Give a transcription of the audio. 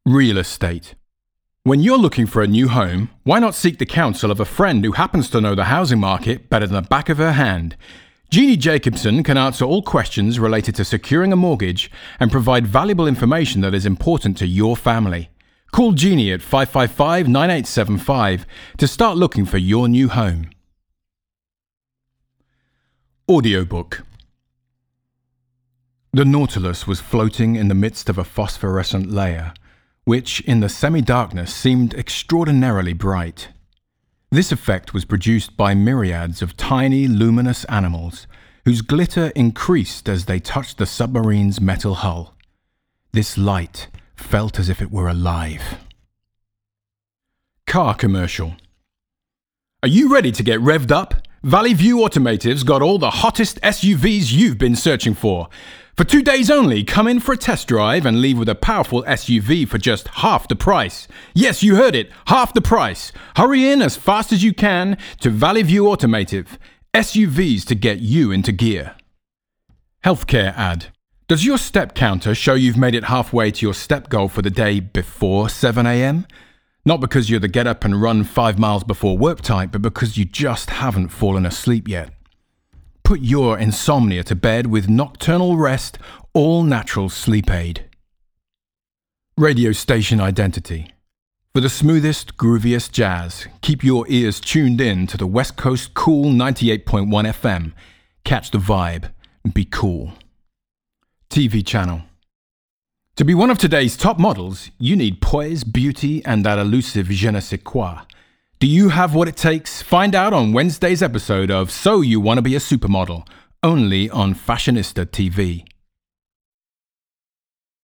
Real estate. When you're looking for a new home, why not seek the counsel of a friend who happens to know the housing market better than the back of her hand? Jeannie Jacobson can answer all questions related to securing a mortgage and provide valuable information that is important to your family. Call Jeannie at 555-9875 to start looking for your new home. Audiobook. The Nautilus was floating in the midst of a phosphorescent layer, which in the semi-darkness seemed extraordinarily bright. This effect was produced by myriads of tiny luminous animals, whose glitter increased as they touched the submarine's metal hull. This light felt as if it were alive. Car commercial. Are you ready to get revved up? Valley View Automotive's got all the hottest SUVs you've been searching for. For 2 days only, come in for a test drive and leave with a powerful SUV for just half the price. Yes, you heard it, half the price. Hurry in as fast as you can to Valley View Automotive. SUVs to get you into gear. Healthcare ad. Does your step counter show you've made it halfway to your step goal for the day before 7 a.m.? Not because you're the get up and run 5 miles before work type, but because you just haven't fallen asleep yet. Put your insomnia to bed with Nocturnal Rest All-Natural Sleep Aid. Radio station identity. For the smoothest, grooviest jazz, keep your ears tuned in to the West Coast Cool 98.1 FM. Catch the vibe and be cool. TV channel. To be one of today's top models, you need poise, beauty, and that elusive je ne sais quoi. Do you have what it takes? Find out on Wednesday's episode of So You Want to Be a Supermodel, only on Fashionista TV.